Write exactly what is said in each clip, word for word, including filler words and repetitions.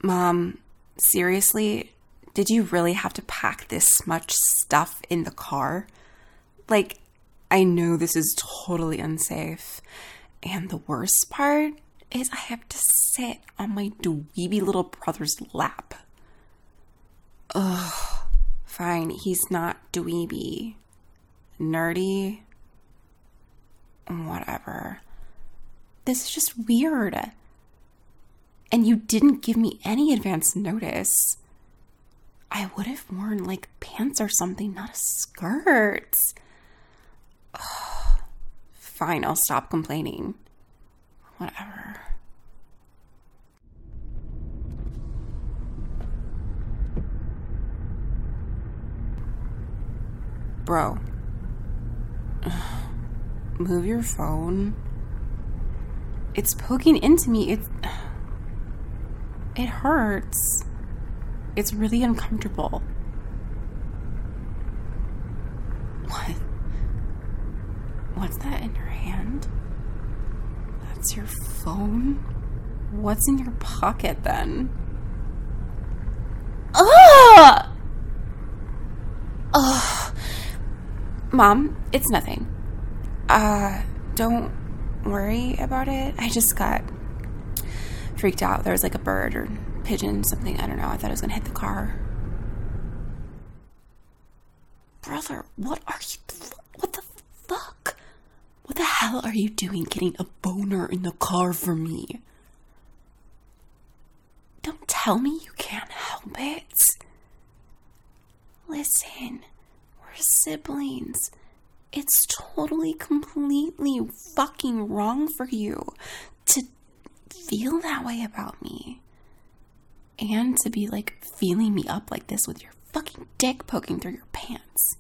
Mom, seriously, did you really have to pack this much stuff in the car? Like, I know this is totally unsafe. And the worst part is I have to sit on my dweeby little brother's lap. Ugh, fine, he's not dweeby. Nerdy. Whatever. This is just weird. And you didn't give me any advance notice. I would have worn, like, pants or something, not a skirt. Ugh. Fine, I'll stop complaining. Whatever. Bro. Ugh. Move your phone. It's poking into me. It's... It hurts. It's really uncomfortable. What? What's that in your hand? That's your phone? What's in your pocket then? Ugh! Ugh. Mom, it's nothing. Uh, don't worry about it. I just got freaked out. There was like a bird or pigeon, something. I don't know. I thought it was going to hit the car. Brother, what are you... What the fuck? What the hell are you doing getting a boner in the car for me? Don't tell me you can't help it. Listen, we're siblings. It's totally, completely fucking wrong for you to feel that way about me. And to be, like, feeling me up like this with your fucking dick poking through your pants.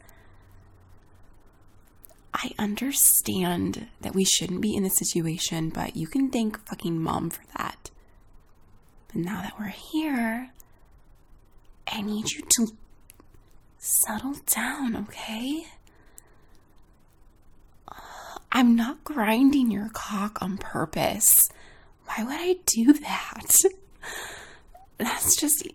I understand that we shouldn't be in this situation, but you can thank fucking Mom for that. But now that we're here, I need you to settle down, okay? I'm not grinding your cock on purpose. Why would I do that? That's just...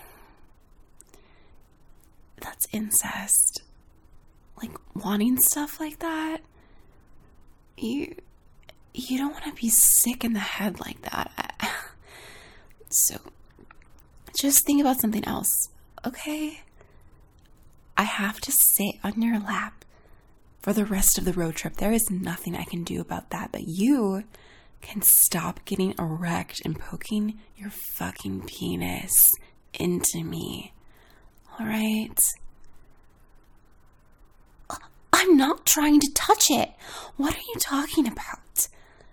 That's incest. Like, wanting stuff like that? You... You don't want to be sick in the head like that. So, just think about something else, okay? I have to sit on your lap for the rest of the road trip. There is nothing I can do about that, but you can stop getting erect and poking your fucking penis into me. Alright? I'm not trying to touch it. What are you talking about?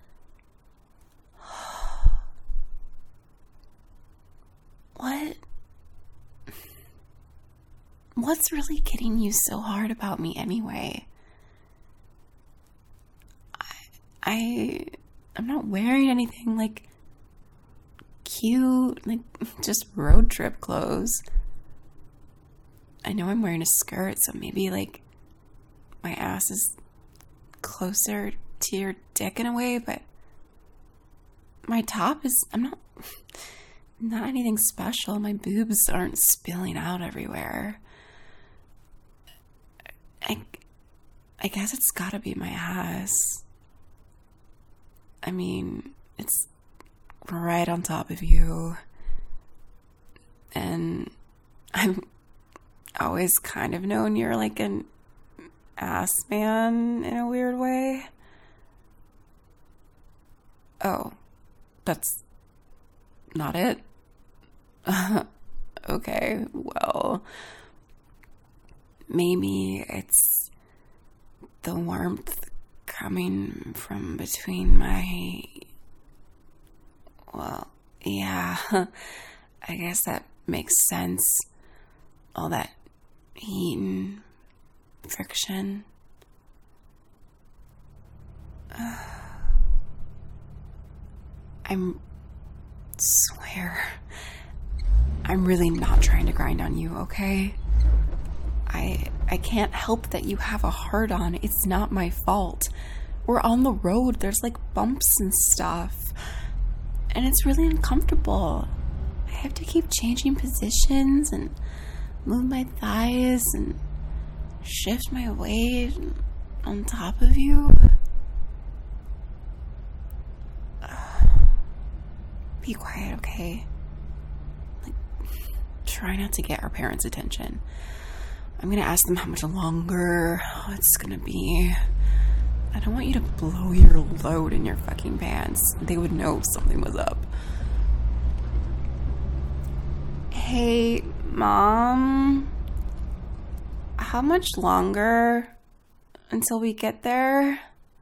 What? What's really getting you so hard about me anyway? I... I I'm not wearing anything, like, cute, like, just road trip clothes. I know I'm wearing a skirt, so maybe, like, my ass is closer to your dick in a way, but my top is, I'm not, not anything special. My boobs aren't spilling out everywhere. I, I guess it's gotta be my ass. I mean, it's right on top of you. And I've always kind of known you're like an ass man in a weird way. Oh, that's not it? Okay, well, maybe it's the warmth coming from between my... Well, yeah, I guess that makes sense. All that heat and friction. Uh, I'm... swear... I'm really not trying to grind on you, okay? I I can't help that you have a hard on. It's not my fault. We're on the road. There's like bumps and stuff. And it's really uncomfortable. I have to keep changing positions and move my thighs and shift my weight on top of you? Be quiet, okay? Like, try not to get our parents' attention. I'm gonna ask them how much longer it's gonna be. I don't want you to blow your load in your fucking pants. They would know something was up. Hey, Mom. How much longer until we get there?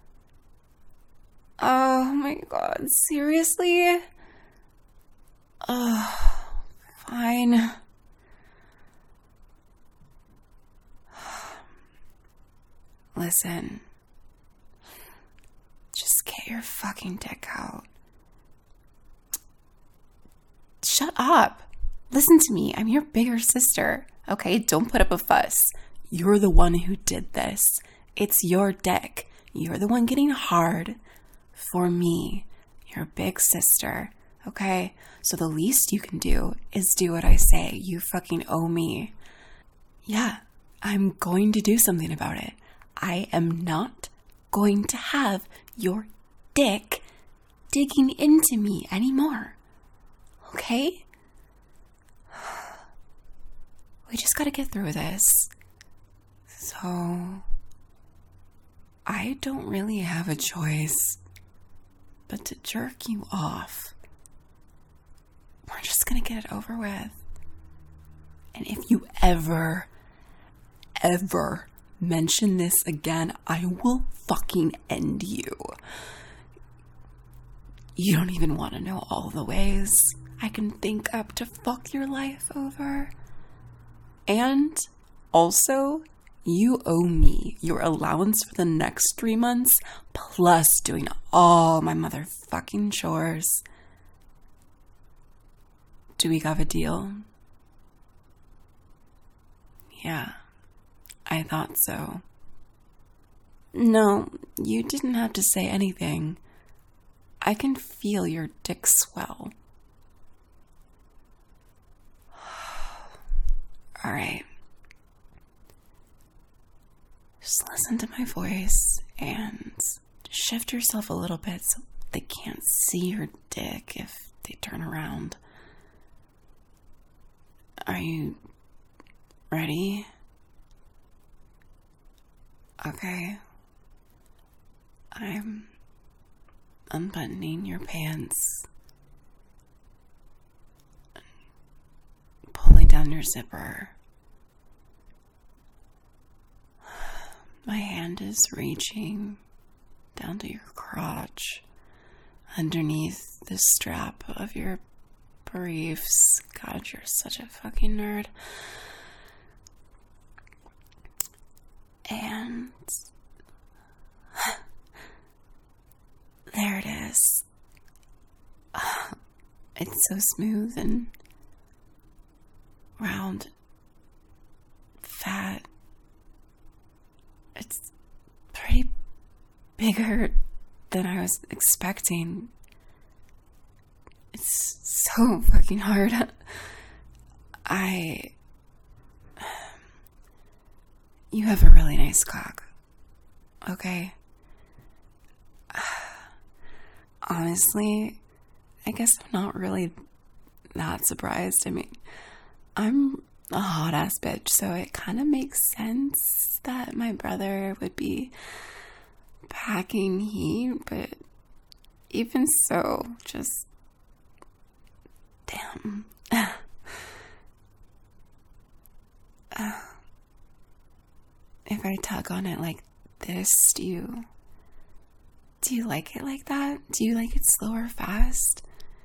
Oh my God, seriously? Oh, fine. Listen. Just get your fucking dick out. Shut up. Listen to me. I'm your bigger sister. Okay? Don't put up a fuss. You're the one who did this. It's your dick. You're the one getting hard for me, your big sister. Okay? So the least you can do is do what I say. You fucking owe me. Yeah, I'm going to do something about it. I am not going to have your dick digging into me anymore. Okay? We just gotta get through this. So, I don't really have a choice but to jerk you off. We're just gonna get it over with. And if you ever, ever mention this again, I will fucking end you. You don't even want to know all the ways I can think up to fuck your life over. And also, you owe me your allowance for the next three months, plus doing all my motherfucking chores. Do we have a deal? Yeah, I thought so. No, you didn't have to say anything. I can feel your dick swell. All right. Just listen to my voice and shift yourself a little bit so they can't see your dick if they turn around. Are you ready? Okay. I'm unbuttoning your pants, pulling down your zipper. My hand is reaching down to your crotch, underneath the strap of your briefs. God, you're such a fucking nerd. And there it is. It's so smooth and round, fat. It's pretty bigger than I was expecting. It's so fucking hard. I... You have a really nice cock. Okay? Honestly, I guess I'm not really that surprised. I mean, I'm a hot-ass bitch, so it kind of makes sense that my brother would be packing heat, but even so, just... Damn. uh, if I tug on it like this, do you... Do you like it like that? Do you like it slow or fast?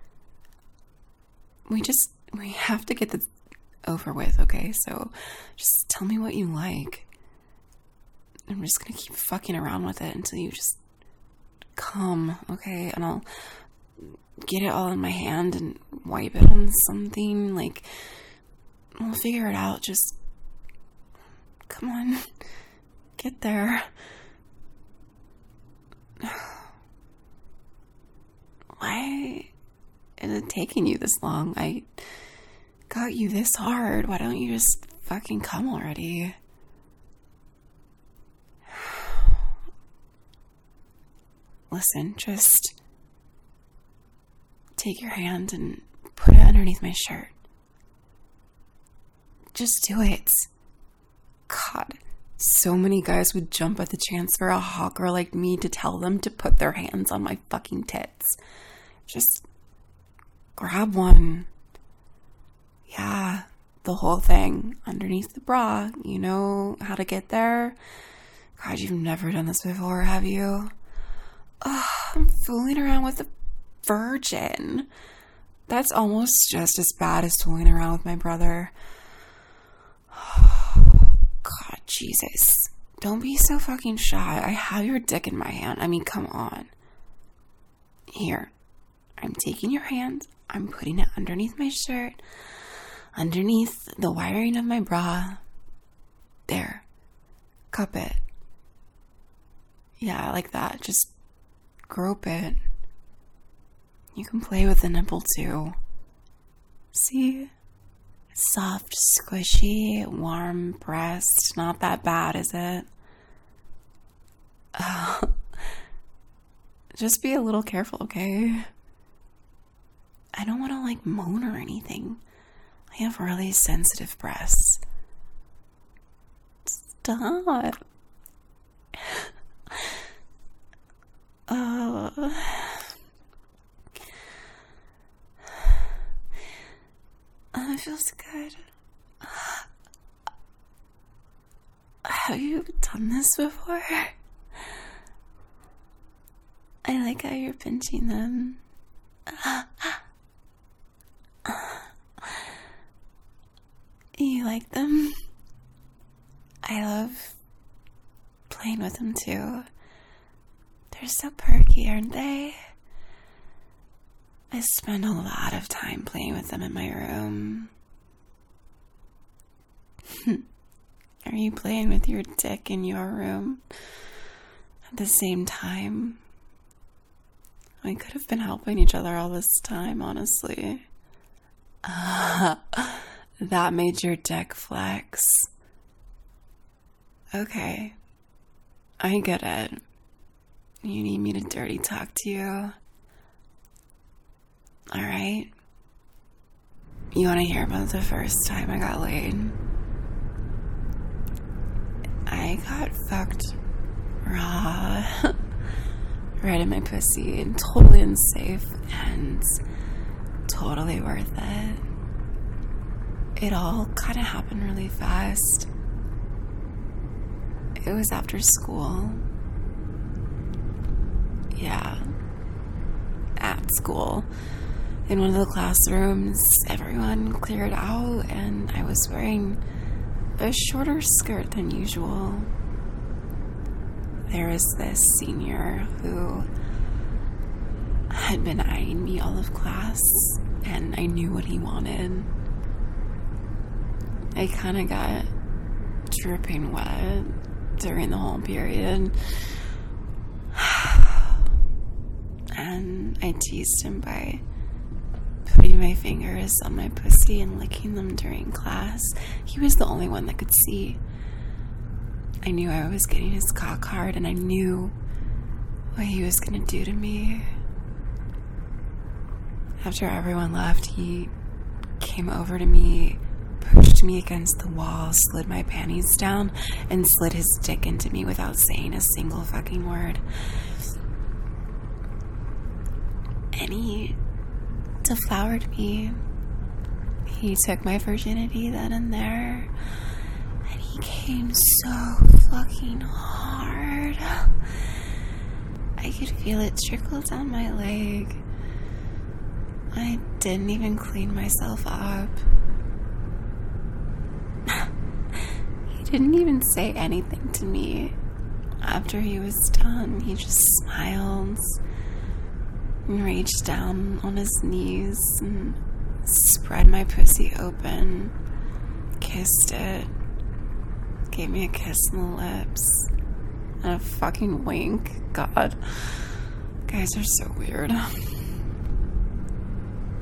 We just... We have to get this over with, okay? So just tell me what you like. I'm just gonna keep fucking around with it until you just come, okay? And I'll get it all in my hand and wipe it on something. Like, we'll figure it out. Just come on, get there. Why is it taking you this long? I got you this hard. Why don't you just fucking come already? Listen, just take your hand and put it underneath my shirt. Just do it. God, so many guys would jump at the chance for a hot girl like me to tell them to put their hands on my fucking tits. Just grab one. Yeah, the whole thing underneath the bra. You know how to get there? God, you've never done this before, have you? Oh, I'm fooling around with a virgin. That's almost just as bad as fooling around with my brother. God, Jesus. Don't be so fucking shy. I have your dick in my hand. I mean, come on. Here. I'm taking your hand. I'm putting it underneath my shirt. Underneath the wiring of my bra. There. Cup it. Yeah, like that. Just grope it. You can play with the nipple too. See? Soft, squishy, warm breast. Not that bad, is it? Uh, just be a little careful, okay? I don't want to like moan or anything. I have really sensitive breasts. Stop. Uh, oh, it feels good. Have you done this before? I like how you're pinching them. You like them? I love playing with them too. They're so perky, aren't they? I spend a lot of time playing with them in my room. Are you playing with your dick in your room at the same time? We could have been helping each other all this time, honestly. Uh, that made your dick flex. Okay. I get it. You need me to dirty talk to you. Alright. You want to hear about the first time I got laid? I got fucked raw. Right in my pussy. And totally unsafe. And totally worth it. It all kind of happened really fast. It was after school. Yeah. At school. In one of the classrooms, everyone cleared out, and I was wearing a shorter skirt than usual. There was this senior who had been eyeing me all of class, and I knew what he wanted. I kind of got dripping wet during the whole period. And I teased him by putting my fingers on my pussy and licking them during class. He was the only one that could see. I knew I was getting his cock hard, and I knew what he was gonna do to me. After everyone left, he came over to me, pushed me against the wall, slid my panties down, and slid his dick into me without saying a single fucking word. And he deflowered me. He took my virginity then and there, and he came so fucking hard. I could feel it trickle down my leg. I didn't even clean myself up. He didn't even say anything to me. After he was done, he just smiled and reached down on his knees and spread my pussy open, kissed it, gave me a kiss on the lips, and a fucking wink. God, guys are so weird.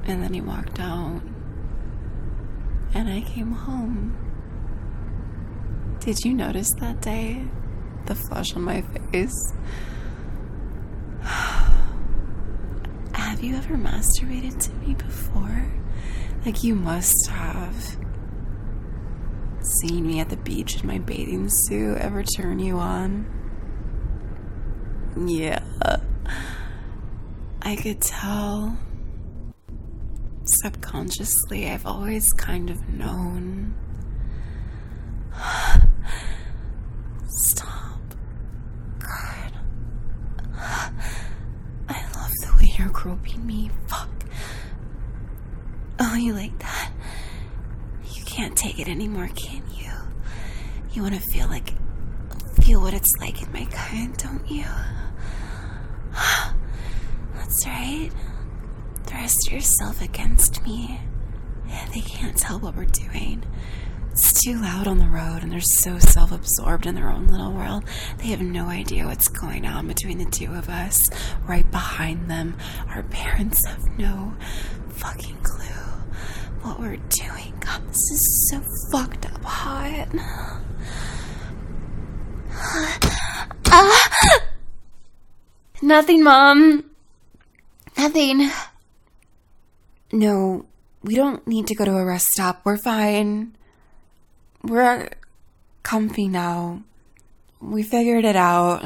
And then he walked out. And I came home. Did you notice that day? The flush on my face? Have you ever masturbated to me before? Like, you must have. Seeing me at the beach in my bathing suit ever turn you on? Yeah. I could tell. Subconsciously, I've always kind of known. Stop. God. I love the way you're groping me. Fuck. Oh, you like that? You can't take it anymore, can you? You want to feel like, feel what it's like in my kind, don't you? That's right. Thrust yourself against me. They can't tell what we're doing. It's too loud on the road, and they're so self-absorbed in their own little world. They have no idea what's going on between the two of us. Right behind them, our parents have no fucking clue what we're doing. God, this is so fucked up hot. Ah! Nothing, Mom. Nothing. No, we don't need to go to a rest stop. We're fine. We're comfy now. We figured it out.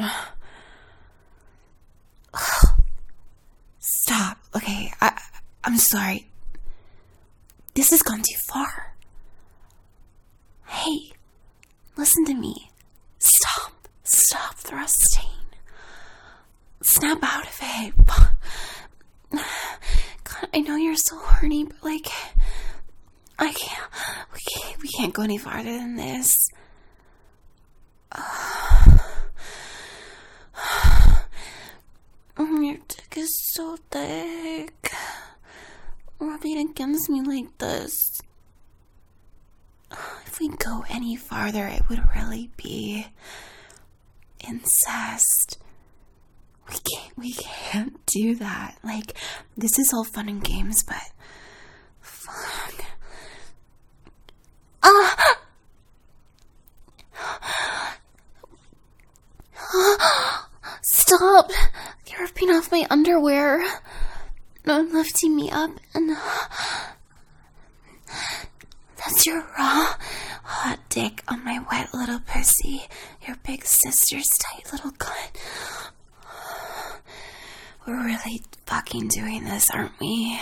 Stop. Okay, I, I'm sorry. This has gone too far. Hey, listen to me. Stop. Stop thrusting. Snap out of it. God, I know you're so horny, but like, I can't, we can't, we can't go any farther than this. Uh, your dick is so thick. Rubbing against me like this. If we go any farther, it would really be incest. We can't, we can't do that. Like, this is all fun and games, but fuck. Ah! Stop! You're ripping off my underwear. No, lifting me up, and that's your raw, hot dick on my wet little pussy. Your big sister's tight little cunt. We're really fucking doing this, aren't we?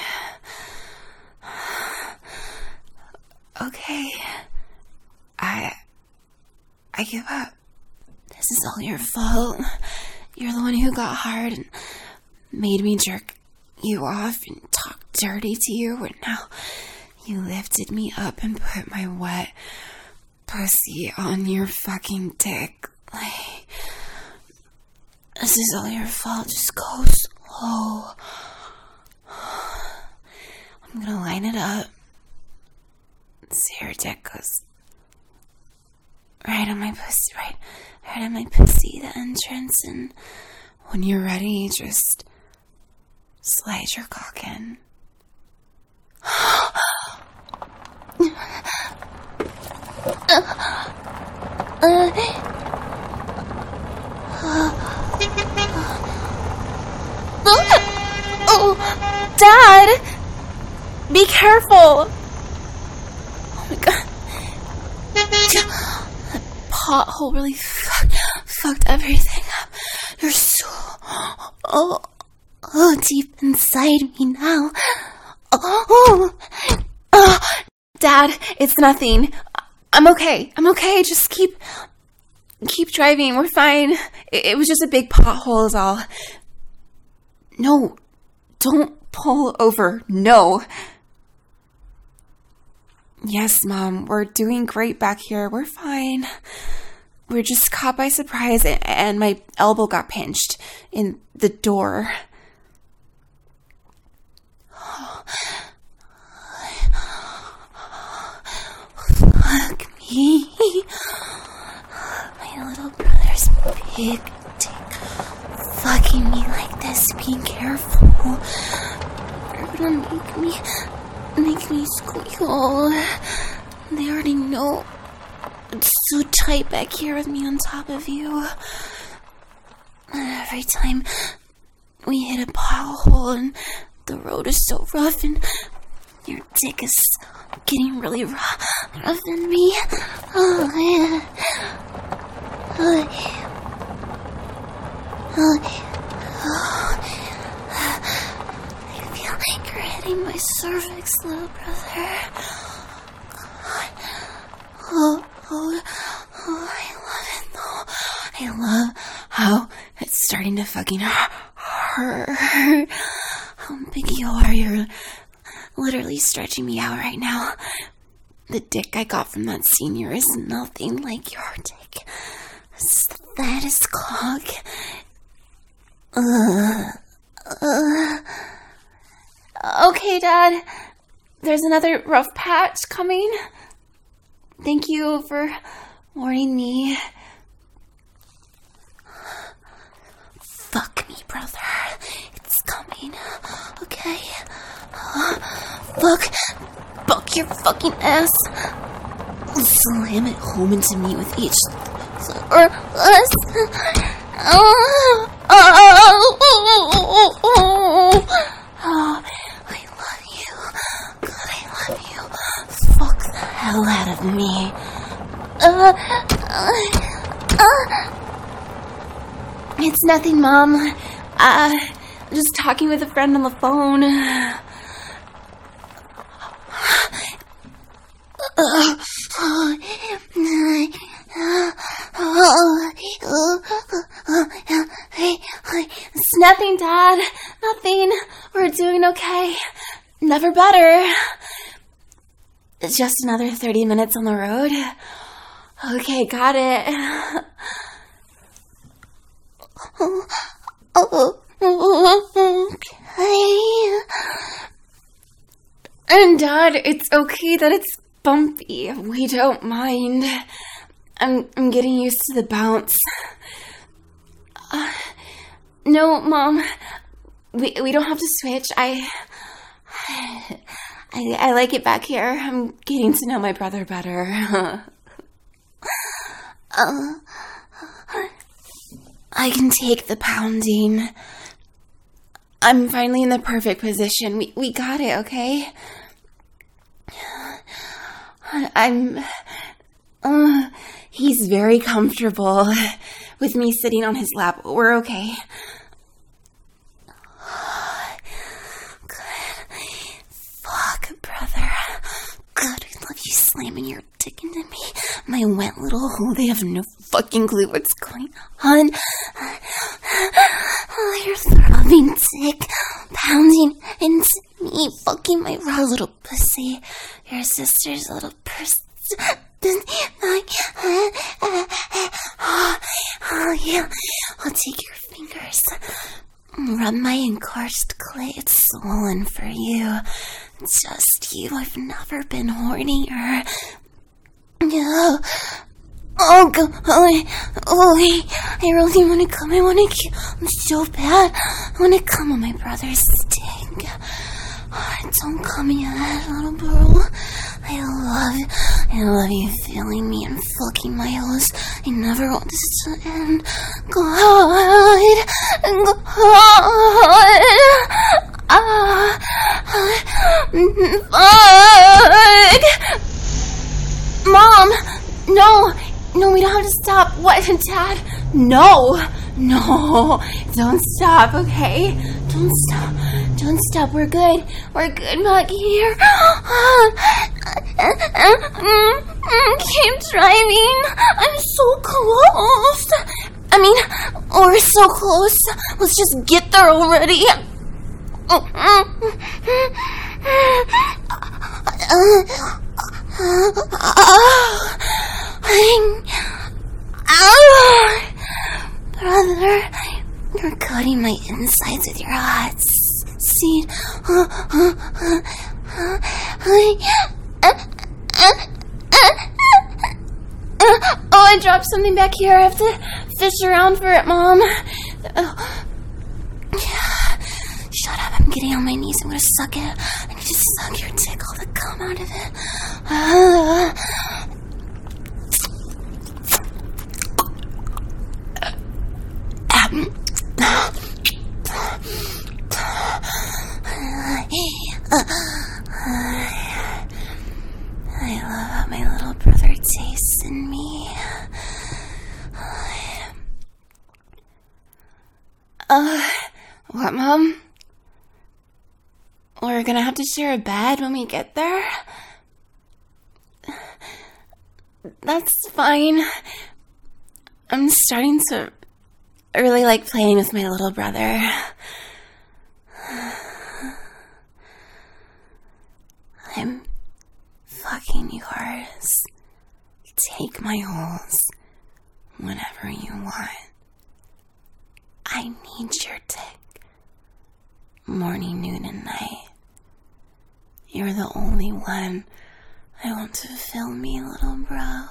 Okay. I... I give up. This is all your fault. You're the one who got hard and made me jerk you off and talk dirty to you, and now you lifted me up and put my wet pussy on your fucking dick. Like, this is all your fault. Just go slow. I'm gonna line it up. See, your dick goes right on my pussy, right, right on my pussy, the entrance, and when you're ready, just slide your cock in. Oh, Dad! Be careful! Oh my God. That pothole really fuck, fucked everything up. You're so... Oh... Oh, deep inside me now. Oh, oh, Dad, it's nothing. I'm okay. I'm okay. Just keep, keep driving. We're fine. It, it was just a big pothole is all. No, don't pull over. No. Yes, Mom, we're doing great back here. We're fine. We're just caught by surprise, and my elbow got pinched in the door. Fuck me. My little brother's big dick fucking me like this. Be careful. gonna make me, make me squeal. They already know. It's so tight back here with me on top of you. Every time we hit a pothole and the road is so rough and your dick is getting really rough, rough in me. Oh, yeah. Oh, oh, oh. I feel like you're hitting my cervix, little brother. Oh, oh, oh, I love it though. I love how it's starting to fucking hurt. How big you are. You're literally stretching me out right now. The dick I got from that senior is nothing like your dick. It's the fattest cock. Uh, uh. Okay, Dad. There's another rough patch coming. Thank you for warning me. Fuck me, brother. It's coming. Okay? Uh, fuck. Fuck your fucking ass. Slam it home into me with each or us. Oh, oh, oh, oh, oh, I love you. God, I love you. Fuck the hell out of me. Uh, uh, uh. It's nothing, Mom. Uh, I'm just talking with a friend on the phone. It's nothing, Dad. Nothing. We're doing okay. Never better. It's just another thirty minutes on the road. Okay, got it. Okay. And Dad, it's okay that it's bumpy. We don't mind. I'm I'm getting used to the bounce. Uh, no, Mom. We we don't have to switch. I, I I like it back here. I'm getting to know my brother better. uh, I can take the pounding. I'm finally in the perfect position. We we got it, okay? I'm... Uh, he's very comfortable with me sitting on his lap. We're okay. Good. Fuck, brother. God, I love you slamming your dick into me. My wet little hole. They have no fucking clue what's going on. Oh, your throbbing dick pounding into me, fucking my raw little pussy. Your sister's little person. Oh, yeah. I'll take your fingers. Rub my engorged clit. It's swollen for you. Just you. I've never been hornier. No. Oh, God. Oh, oh, I really want to come. I want to come so bad. I want to come on my brother's dick. Oh, don't come yet, little girl. I love, I love you feeling me and fucking my holes. I never want this to end. God, God, ah, fuck. Mom, no, no, we don't have to stop. What, Dad? No, no, don't stop, okay? Don't stop, don't stop. We're good, we're good back here. Keep driving. I'm so close. I mean, we're so close. Let's just get there already. Brother, you're cutting my insides with your hot seed. Oh, I dropped something back here. I have to fish around for it, Mom. Oh. Shut up, I'm getting on my knees. I'm gonna suck it. I need to suck your dick, all the cum out of it. Uh, um, I love how my little brother tastes in me. Uh, what, Mom? We're gonna have to share a bed when we get there? That's fine. I'm starting to really like playing with my little brother. I'm fucking yours. Take my holes whenever you want. I need your dick. Morning, noon, and night. You're the only one I want to fill me, little bro.